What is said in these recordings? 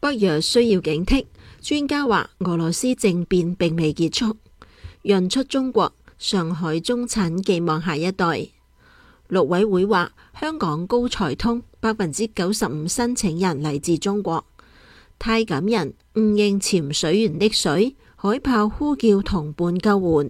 北約需要警惕，專家話俄羅斯政變並未結束。潤出中國，上海中產寄望下一代。陸委會話香港高才通95%申請人嚟自中國。太感人，誤認潛水員溺水，海豹呼叫同伴救援。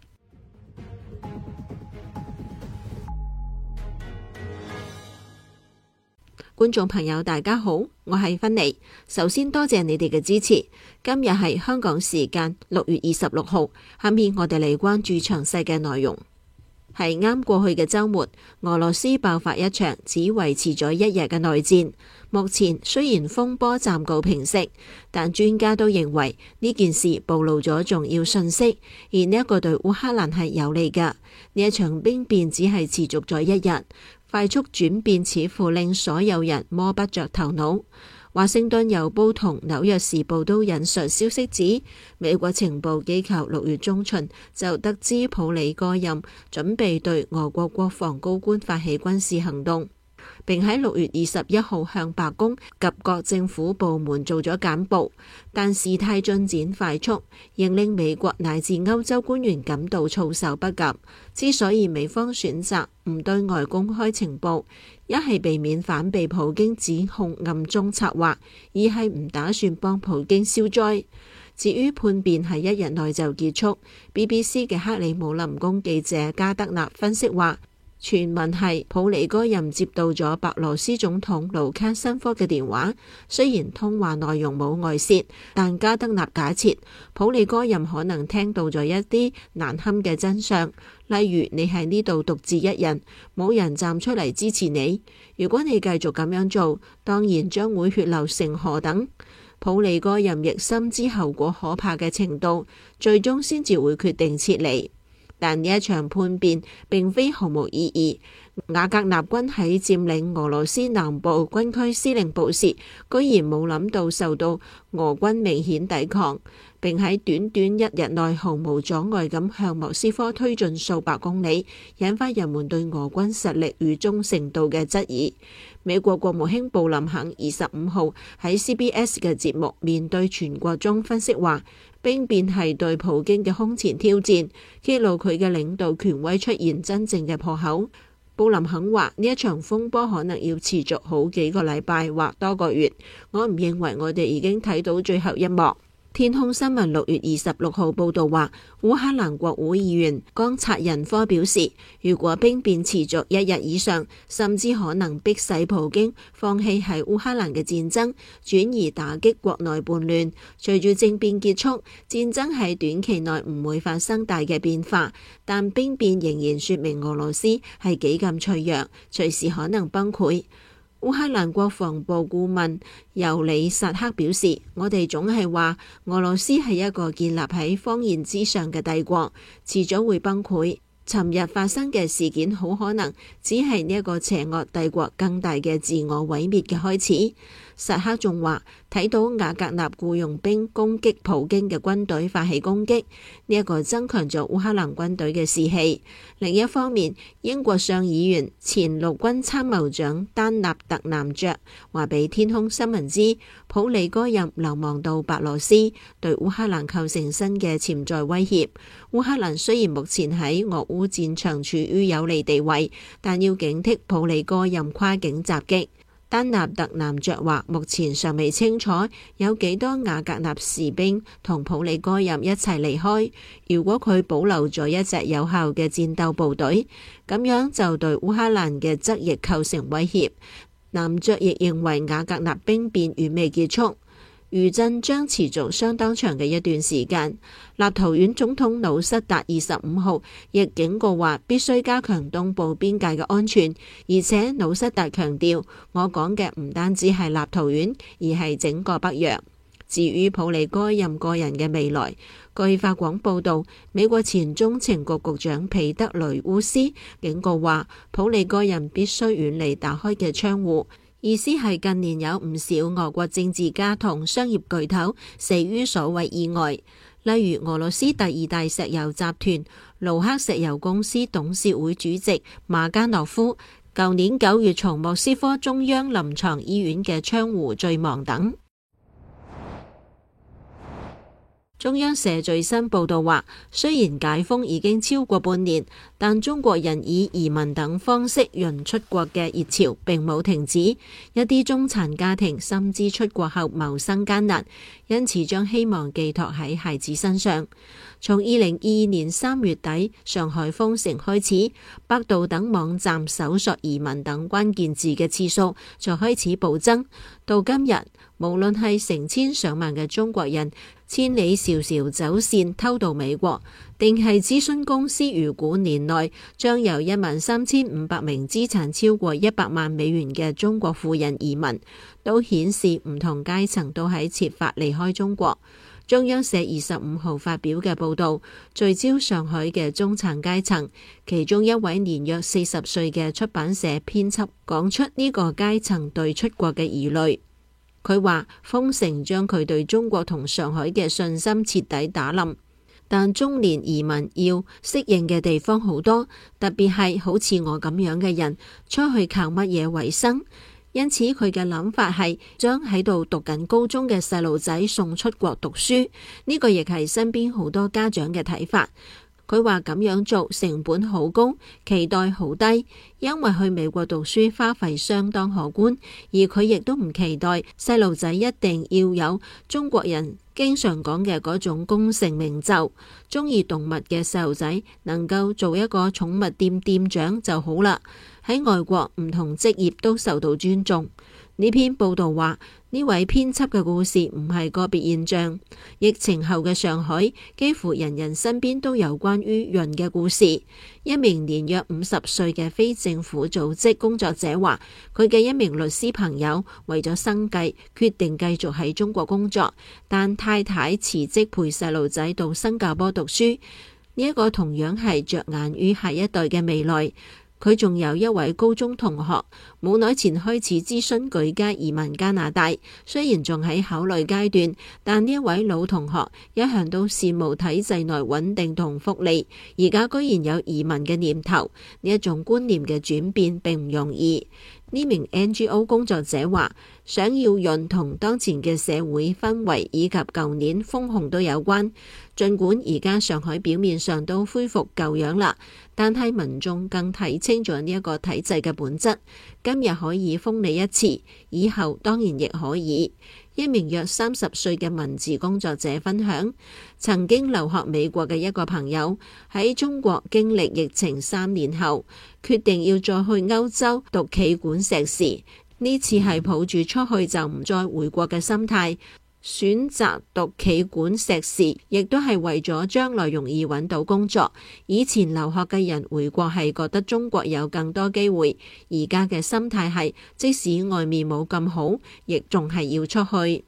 觀眾朋友大家好，我係芬妮。首先多謝你哋嘅支持。今日係香港時間6月26號，下面我哋嚟關注詳細嘅內容。係啱過去嘅週末，俄羅斯爆發一場只維持咗一日嘅內戰。目前雖然風波暫告平息，但專家都認為呢件事暴露咗重要信息，而呢一個對烏克蘭係有利㗎。呢一場兵變只係持續咗一日，快速轉變似乎令所有人摸不着頭腦。華盛頓郵報同紐約時報都引述消息指，美國情報機構6月中旬就得知普里戈任準備對俄國國防高官發起軍事行動，並喺6月21號向白宮及各政府部門做咗簡報，但事態進展快速，仍令美國乃至歐洲官員感到措手不及。之所以美方選擇唔對外公開情報，一係避免反被普京指控暗中策劃，二係唔打算幫普京消災。至於叛變喺一日內就結束，BBC 嘅克里姆林宮記者加德納分析話，傳聞係普里戈任接到咗白羅斯總統盧卡申科嘅電話，雖然通話內容冇外泄，但加德納假設普里戈任可能聽到咗一啲難堪嘅真相，例如你喺呢度獨自一人，冇人站出嚟支持你，如果你繼續咁樣做，當然將會血流成河等。普里戈任亦深知後果可怕嘅程度，最終先至會決定撤離。但呢一場叛變並非毫無意義。瓦格納軍喺佔領俄羅斯南部軍區司令部時，居然冇諗到受到俄軍明顯抵抗，並喺短短一日內毫無阻礙咁向莫斯科推進數百公里，引發人們對俄軍實力與忠誠度嘅質疑。美國國務卿布林肯25號喺 CBS 嘅節目《面對全國》中分析話，兵變係對普京嘅空前挑戰，揭露佢嘅領導權威出現真正嘅破口。布林肯話呢一場風波可能要持續好幾個禮拜或多個月，我唔認為我哋已經睇到最後一幕。天空新聞6月26號報道話，烏克蘭國會議員岡察仁科表示，如果兵變持續一日以上，甚至可能迫使普京放棄喺烏克蘭嘅戰爭，轉而打擊國內叛亂。隨住政變結束，戰爭喺短期內唔會發生大嘅變化，但兵變仍然說明俄羅斯係幾咁脆弱，隨時可能崩潰。烏克蘭國防部顧問尤里薩克表示，我哋總係話俄羅斯係一個建立喺謊言之上嘅帝國，遲早會崩潰。尋日發生嘅事件好可能只係呢一個邪惡帝國更大嘅自我毀滅嘅開始。薩克仲話，睇到瓦格納僱傭兵攻擊普京嘅軍隊發起攻擊，呢一個增強咗烏克蘭軍隊嘅士氣。另一方面，英國上議員前陸軍參謀長丹納特男爵話俾天空新聞知，普里戈任流亡到白羅斯，對烏克蘭構成新嘅潛在威脅。烏克蘭雖然目前喺俄烏戰場處於有利地位，但要警惕普里戈任跨境襲擊。丹納特男爵話，目前尚未清楚有幾多瓦格納士兵同普里戈任一齊離開。如果佢保留咗一隻有效嘅戰鬥部隊，咁樣就對烏克蘭嘅側翼構成威脅。男爵亦認為瓦格納兵變遠未結束，餘震將持續相當長嘅一段時間。立陶宛總統努塞達25號亦警告話，必須加強東部邊界嘅安全，而且努塞達強調，我講嘅唔單止係立陶宛，而係整個北約。至於普里戈任個人嘅未來，據法廣報道，美國前中情局局長彼得雷烏斯警告話，普里戈任必須遠離打開嘅窗戶。意思係近年有唔少俄國政治家同商業巨頭死於所謂意外，例如俄羅斯第二大石油集團盧克石油公司董事會主席馬加諾夫，舊年9月從莫斯科中央臨床醫院嘅窗戶墜亡等。 中央社最新報道話，雖然解封已經超過半年，但中國人以移民等方式潤出國嘅熱潮並冇停止。一啲中產家庭深知出國後謀生艱難，因此將希望寄託喺孩子身上。從2022年3月底上海封城開始，百度等網站搜索移民等關鍵字嘅次數就開始暴增。到今日，無論係成千上萬嘅中國人千里迢迢走線偷渡美國，定係諮詢公司預估年內將有13,500名資產超過100萬美元嘅中國富人移民，都顯示唔同階層都喺設法離開中國。中央社25號發表嘅報導，聚焦上海嘅中產階層，其中一位年約40歲嘅出版社編輯講出呢個階層對出國嘅疑慮。佢話封城將佢對中國同上海嘅信心徹底打冧，但中年移民要適應嘅地方好多，特別係好似我咁樣嘅人，出去靠乜嘢為生？因此佢嘅諗法係將喺度讀緊高中嘅細路仔送出國讀書，呢個亦係身邊好多家長嘅睇法。佢話咁樣做成本好高，期待好低，因為去美國讀書花費相當可觀，而佢亦都唔期待細路仔一定要有中國人經常講嘅嗰種功成名就。中意動物嘅細路仔能夠做一個寵物店店長就好啦。喺外國唔同職業都受到尊重。呢篇報道話，呢位編輯嘅故事唔係個別現象。疫情後嘅上海，幾乎人人身邊都有關於潤嘅故事。一名年約50歲嘅非政府組織工作者話，佢嘅一名律師朋友為咗生計，決定繼續喺中國工作，但太太辭職陪細路仔到新加坡讀書。呢一個同樣係着眼於下一代嘅未來。佢仲有一位高中同學，冇耐前開始諮詢舉家移民加拿大，雖然仲喺考慮階段，但呢一位老同學一向都羨慕體制內穩定同福利，而家居然有移民嘅念頭，呢一種觀念嘅轉變並唔容易。呢名 NGO 工作者話，想要潤同當前嘅社會氛圍以及舊年封控都有關。儘管而家上海表面上都恢復舊樣啦，但係民眾更睇清咗呢一個體制嘅本質。今日可以封你一次，以後當然亦可以。一名約30歲嘅文字工作者分享，曾經留學美國嘅一個朋友喺中國經歷疫情3年後，決定要再去歐洲讀企管碩士。呢次係抱住出去就唔再回國嘅心態，選擇讀企管碩士，亦都係為咗將來容易揾到工作。以前留學嘅人回國係覺得中國有更多機會，而家嘅心態係即使外面冇咁好，亦仲係要出去。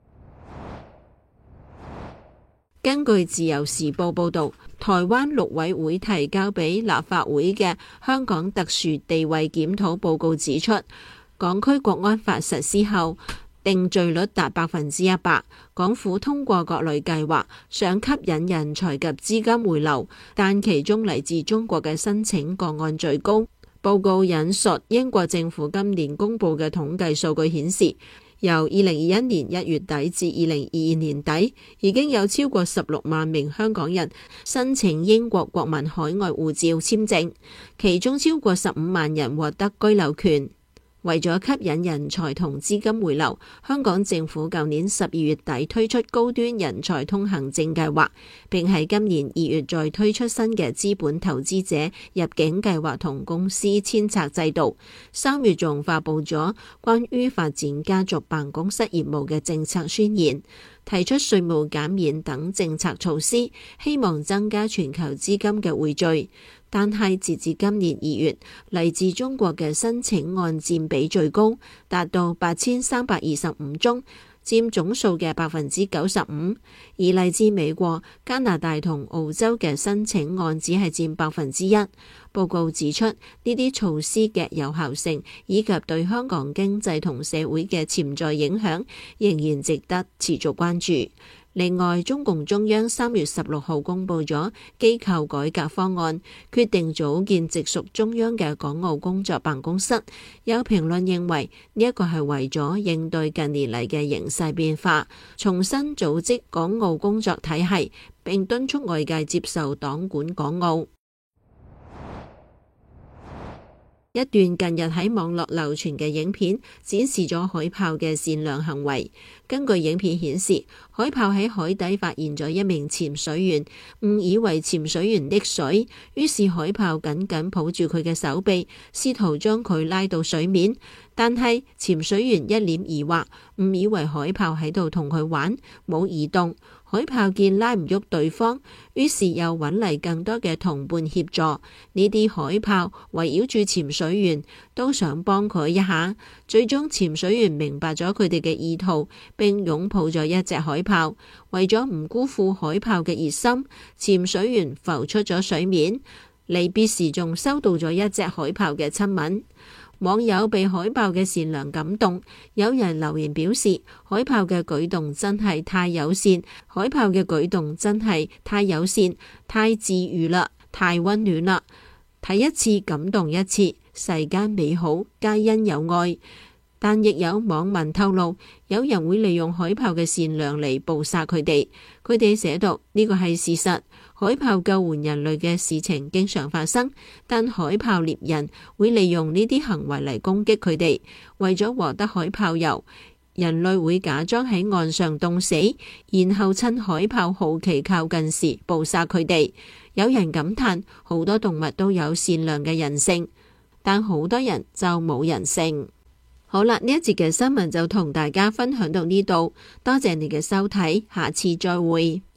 根據自由時報報道，台灣陸委會提交俾立法會嘅香港特殊地位檢討報告指出，港區國安法實施後，定罪率達100%，港府通過各類計劃，想吸引人才及資金回流，但其中嚟自中國嘅申請個案最高。報告引述英國政府今年公布嘅統計數據顯示，由2021年1月底至2022年底，已經有超過16萬名香港人申請英國國民海外護照簽證，其中超過15萬人獲得居留權。為咗吸引人才同資金回流，香港政府舊年12月底推出高端人才通行證計劃，並喺今年2月再推出新嘅資本投資者入境計劃同公司遷冊制度。3月仲發布咗關於發展家族辦公室業務嘅政策宣言，提出稅務減免等政策措施，希望增加全球資金嘅匯聚。但係截至今年2月，嚟自中國嘅申請案佔比最高，達到8325宗，佔總數嘅95%，而嚟自美國、加拿大同澳洲嘅申請案只係佔1%。報告指出，呢啲措施嘅有效性以及對香港經濟同社會嘅潛在影響，仍然值得持續關注。另外，中共中央3月16號公布咗機構改革方案，決定組建直屬中央嘅港澳工作辦公室。有評論認為呢一個係為咗應對近年嚟嘅形勢變化，重新組織港澳工作體系，並敦促外界接受黨管港澳。一段近日喺網絡流傳嘅影片展示咗海豹嘅善良行為。根據影片顯示，海豹喺海底發現咗一名潛水員，誤以為潛水員溺水，於是海豹緊緊抱住佢嘅手臂，試圖將佢拉到水面。但係潛水員一臉疑惑，誤以為海豹喺度同佢玩，冇移動。海豹見拉唔喐對方，於是又揾嚟更多嘅同伴協助。呢啲海豹圍繞住潛水員，都想幫佢一下。最終潛水員明白咗佢哋嘅意圖，並擁抱咗一隻海豹。為咗唔辜負海豹嘅熱心，潛水員浮出咗水面。離別時仲收到咗一隻海豹嘅親吻。網友被海豹嘅善良感動，有人留言表示：海豹嘅舉動真係太友善，海豹嘅舉動真係太友善，太治癒啦，太溫暖啦，睇一次感動一次，世間美好皆因有愛。但亦有網民透露，有人會利用海豹嘅善良嚟捕殺佢哋。佢哋寫到：呢個係事實，海豹救援人類嘅事情經常發生，但海豹獵人會利用呢啲行為嚟攻擊佢哋。為咗獲得海豹油，人類會假裝喺岸上凍死，然後趁海豹好奇靠近時捕殺佢哋。有人感嘆，好多動物都有善良嘅人性，但好多人就冇人性。好啦，呢一節嘅新聞就同大家分享到呢度，多謝你嘅收睇，下次再會。